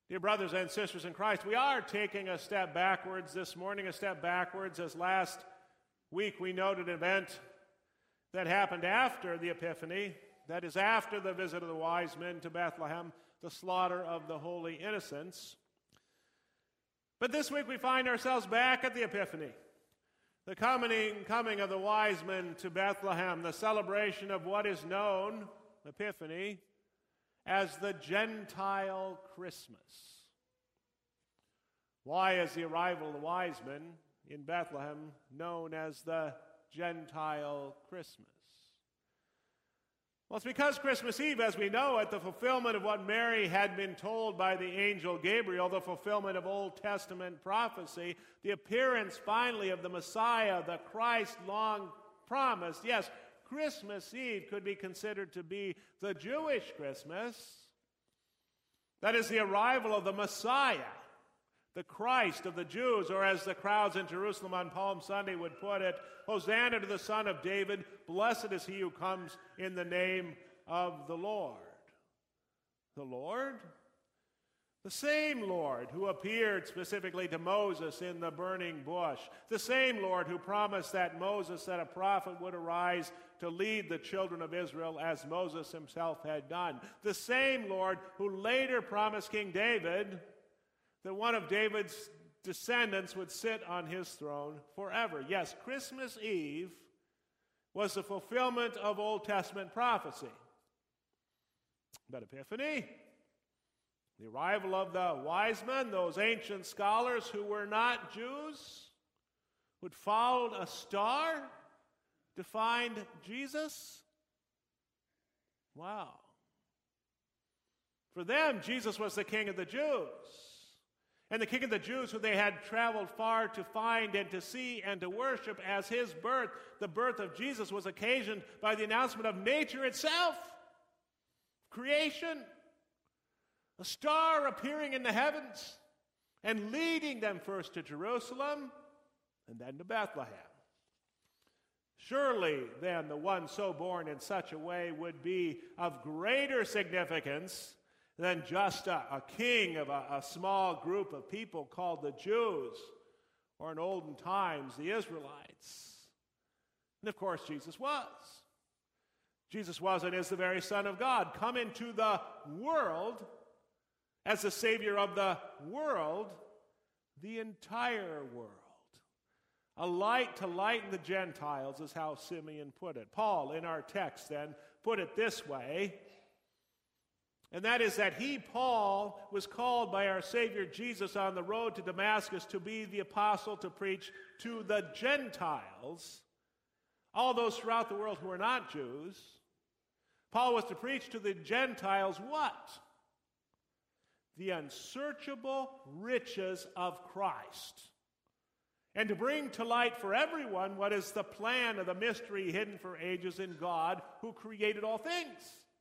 Dear brothers and sisters in Christ, we are taking a step backwards this morning, a step backwards as last week we noted an event that happened after the Epiphany, that is after the visit of the wise men to Bethlehem, the slaughter of the holy innocents. But this week we find ourselves back at the Epiphany, the coming of the wise men to Bethlehem, the celebration of what is known, Epiphany, as the Gentile Christmas. Why is the arrival of the wise men in Bethlehem known as the Gentile Christmas? Well, it's because Christmas Eve, as we know it, the fulfillment of what Mary had been told by the angel Gabriel, the fulfillment of Old Testament prophecy, the appearance finally of the Messiah, the Christ long promised. Yes, Christmas Eve could be considered to be the Jewish Christmas. That is the arrival of the Messiah, the Christ of the Jews, or as the crowds in Jerusalem on Palm Sunday would put it, Hosanna to the Son of David, blessed is he who comes in the name of the Lord. The Lord? The same Lord who appeared specifically to Moses in the burning bush. The same Lord who promised that a prophet would arise to lead the children of Israel as Moses himself had done. The same Lord who later promised King David that one of David's descendants would sit on his throne forever. Yes, Christmas Eve was the fulfillment of Old Testament prophecy. But Epiphany, the arrival of the wise men, those ancient scholars who were not Jews, who had followed a star to find Jesus. Wow. For them, Jesus was the King of the Jews. And the King of the Jews who they had traveled far to find and to see and to worship, as his birth, the birth of Jesus, was occasioned by the announcement of nature itself, creation. A star appearing in the heavens and leading them first to Jerusalem and then to Bethlehem. Surely, then, the one so born in such a way would be of greater significance than just a king of a small group of people called the Jews, or in olden times, the Israelites. And of course, Jesus was. Jesus was and is the very Son of God, come into the world as the Savior of the world, the entire world. A light to lighten the Gentiles is how Simeon put it. Paul, in our text then, put it this way, and that is that he, Paul, was called by our Savior Jesus on the road to Damascus to be the apostle to preach to the Gentiles, all those throughout the world who are not Jews. Paul was to preach to the Gentiles what? The unsearchable riches of Christ, and to bring to light for everyone what is the plan of the mystery hidden for ages in God who created all things.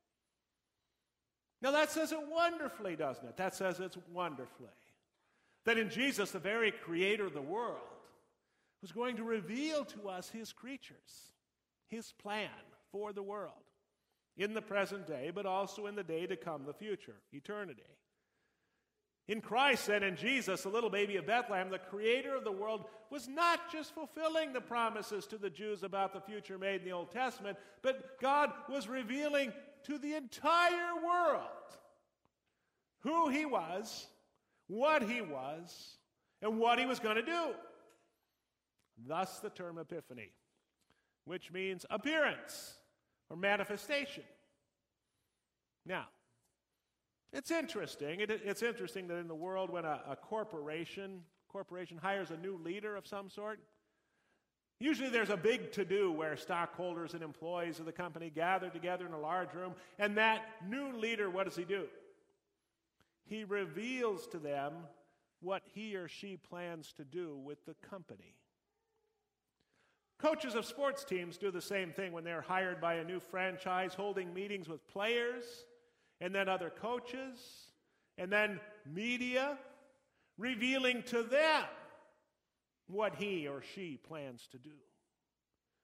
Now that says it wonderfully, doesn't it? That says it wonderfully. That in Jesus, the very creator of the world, was going to reveal to us his creatures, his plan for the world, in the present day, but also in the day to come, the future, eternity. In Christ and in Jesus, the little baby of Bethlehem, the creator of the world, was not just fulfilling the promises to the Jews about the future made in the Old Testament, but God was revealing to the entire world who he was, what he was, and what he was going to do. Thus the term Epiphany, which means appearance or manifestation. Now, it's interesting. It's interesting that in the world when a corporation hires a new leader of some sort, usually there's a big to-do where stockholders and employees of the company gather together in a large room, and that new leader, what does he do? He reveals to them what he or she plans to do with the company. Coaches of sports teams do the same thing when they're hired by a new franchise, holding meetings with players, and then other coaches, and then media, revealing to them what he or she plans to do.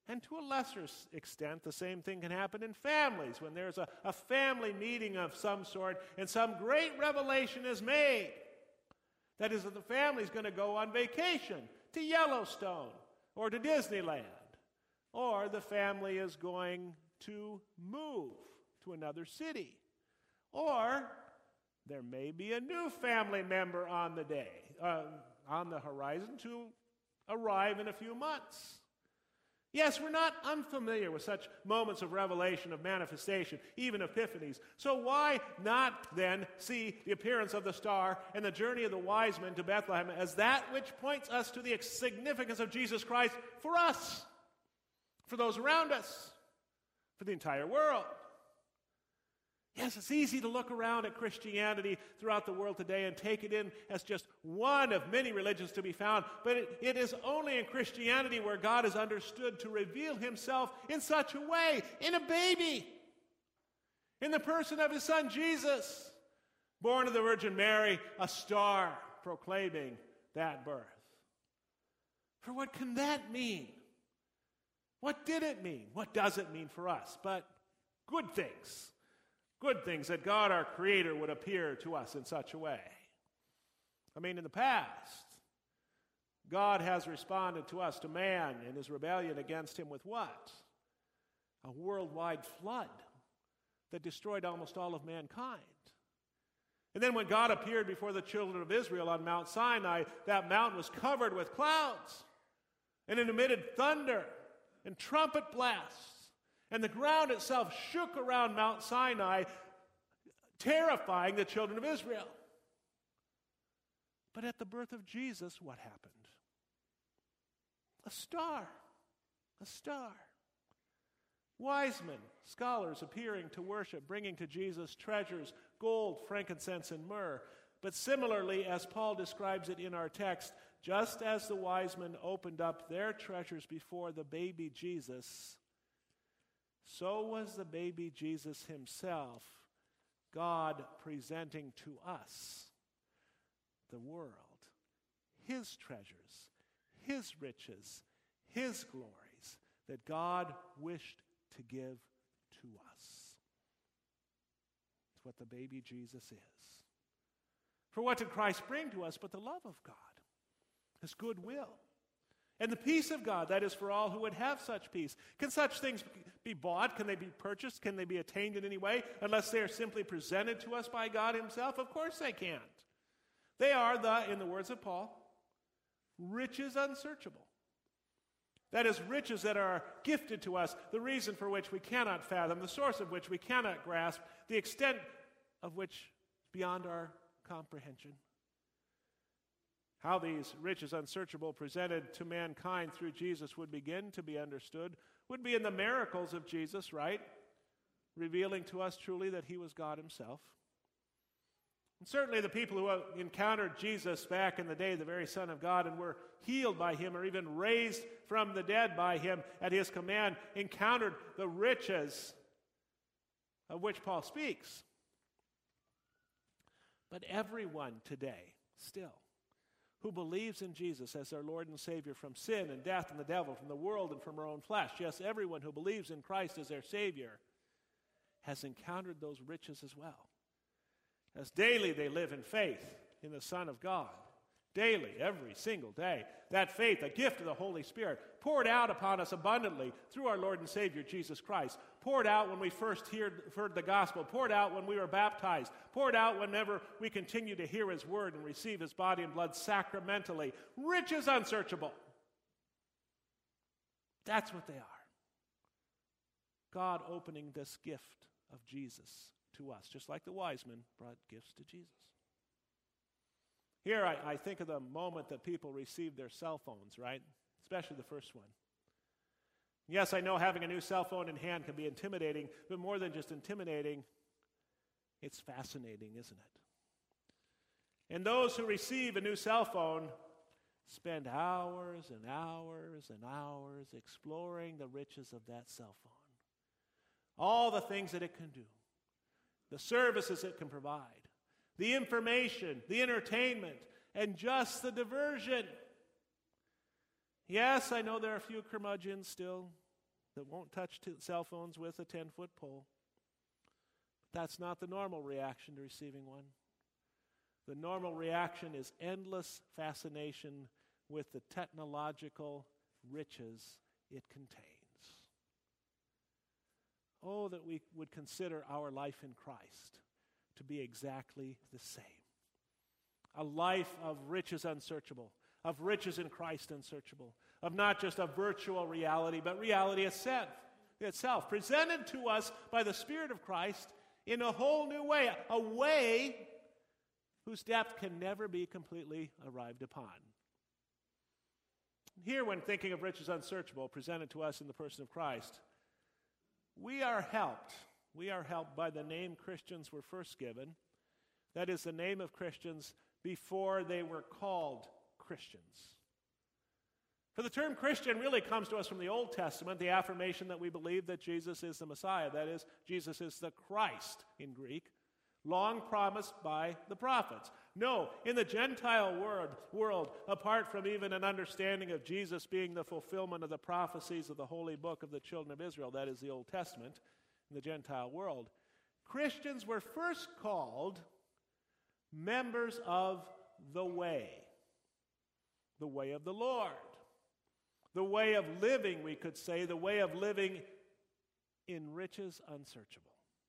And to a lesser extent, the same thing can happen in families when there's a family meeting of some sort and some great revelation is made. That is, that the family's going to go on vacation to Yellowstone or to Disneyland, or the family is going to move to another city, or there may be a new family member on the horizon to arrive in a few months. Yes, we're not unfamiliar with such moments of revelation, of manifestation, even epiphanies. So why not then see the appearance of the star and the journey of the wise men to Bethlehem as that which points us to the significance of Jesus Christ for us, for those around us, for the entire world? Yes, it's easy to look around at Christianity throughout the world today and take it in as just one of many religions to be found. But it is only in Christianity where God is understood to reveal himself in such a way, in a baby, in the person of his son Jesus, born of the Virgin Mary, a star proclaiming that birth. For what can that mean? What did it mean? What does it mean for us? But good things. Good things, that God, our Creator, would appear to us in such a way. I mean, in the past, God has responded to us, to man, in his rebellion against him with what? A worldwide flood that destroyed almost all of mankind. And then when God appeared before the children of Israel on Mount Sinai, that mountain was covered with clouds, and it emitted thunder and trumpet blasts. And the ground itself shook around Mount Sinai, terrifying the children of Israel. But at the birth of Jesus, what happened? A star. A star. Wise men, scholars appearing to worship, bringing to Jesus treasures, gold, frankincense, and myrrh. But similarly, as Paul describes it in our text, just as the wise men opened up their treasures before the baby Jesus, so was the baby Jesus himself, God presenting to us, the world, his treasures, his riches, his glories that God wished to give to us. It's what the baby Jesus is. For what did Christ bring to us but the love of God, his goodwill, and the peace of God, that is for all who would have such peace? Can such things be bought? Can they be purchased? Can they be attained in any way unless they are simply presented to us by God himself? Of course they can't. They are in the words of Paul, riches unsearchable. That is, riches that are gifted to us, the reason for which we cannot fathom, the source of which we cannot grasp, the extent of which is beyond our comprehension. How these riches unsearchable presented to mankind through Jesus would begin to be understood would be in the miracles of Jesus, right? Revealing to us truly that he was God himself. And certainly the people who encountered Jesus back in the day, the very Son of God, and were healed by him or even raised from the dead by him at his command, encountered the riches of which Paul speaks. But everyone today, still, who believes in Jesus as their Lord and Savior from sin and death and the devil, from the world and from our own flesh. Yes, everyone who believes in Christ as their Savior has encountered those riches as well. As daily they live in faith in the Son of God. Daily, every single day. That faith, a gift of the Holy Spirit, poured out upon us abundantly through our Lord and Savior, Jesus Christ. Poured out when we first heard the gospel. Poured out when we were baptized. Poured out whenever we continue to hear his word and receive his body and blood sacramentally. Riches unsearchable. That's what they are. God opening this gift of Jesus to us, just like the wise men brought gifts to Jesus. Here I think of the moment that people received their cell phones, right? Especially the first one. Yes, I know having a new cell phone in hand can be intimidating, but more than just intimidating, it's fascinating, isn't it? And those who receive a new cell phone spend hours and hours and hours exploring the riches of that cell phone. All the things that it can do, the services it can provide, the information, the entertainment, and just the diversion. Yes, I know there are a few curmudgeons still that won't touch cell phones with a 10-foot pole. But that's not the normal reaction to receiving one. The normal reaction is endless fascination with the technological riches it contains. Oh, that we would consider our life in Christ to be exactly the same. A life of riches unsearchable, of riches in Christ unsearchable, of not just a virtual reality, but reality itself, presented to us by the Spirit of Christ in a whole new way, a way whose depth can never be completely arrived upon. Here, when thinking of riches unsearchable, presented to us in the person of Christ, we are helped. We are helped by the name Christians were first given. That is the name of Christians before they were called Christians. For the term Christian really comes to us from the Old Testament, the affirmation that we believe that Jesus is the Messiah. That is, Jesus is the Christ in Greek, long promised by the prophets. No, in the Gentile world, apart from even an understanding of Jesus being the fulfillment of the prophecies of the holy book of the children of Israel, that is the Old Testament, in the Gentile world, Christians were first called members of the way of the Lord, the way of living, we could say, the way of living in riches unsearchable.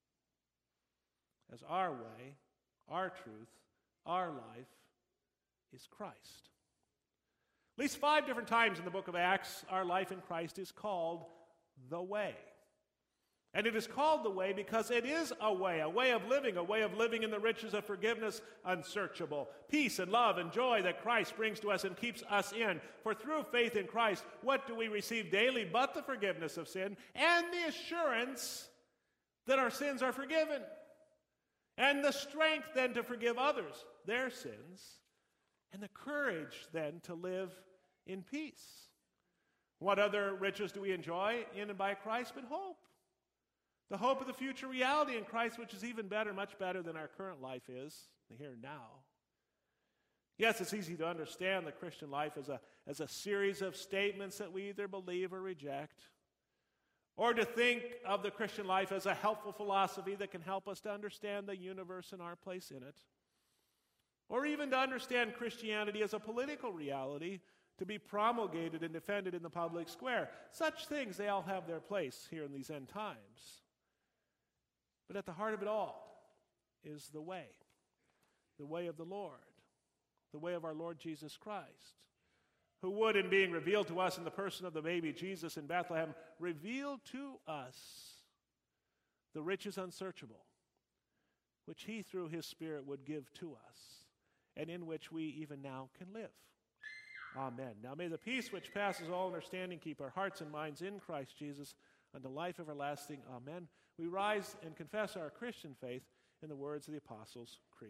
As our way, our truth, our life is Christ. At least 5 different times in the book of Acts, our life in Christ is called the way. And it is called the way because it is a way of living in the riches of forgiveness unsearchable, peace and love and joy that Christ brings to us and keeps us in. For through faith in Christ, what do we receive daily but the forgiveness of sin and the assurance that our sins are forgiven? And the strength then to forgive others their sins, and the courage then to live in peace. What other riches do we enjoy in and by Christ but hope? The hope of the future reality in Christ, which is even better, much better than our current life is, the here and now. Yes, it's easy to understand the Christian life as a series of statements that we either believe or reject, or to think of the Christian life as a helpful philosophy that can help us to understand the universe and our place in it, or even to understand Christianity as a political reality to be promulgated and defended in the public square. Such things, they all have their place here in these end times. But at the heart of it all is the way of the Lord, the way of our Lord Jesus Christ, who would, in being revealed to us in the person of the baby Jesus in Bethlehem, reveal to us the riches unsearchable, which he through his Spirit would give to us, and in which we even now can live. Amen. Now may the peace which passes all understanding keep our hearts and minds in Christ Jesus unto life everlasting. Amen. We rise and confess our Christian faith in the words of the Apostles' Creed.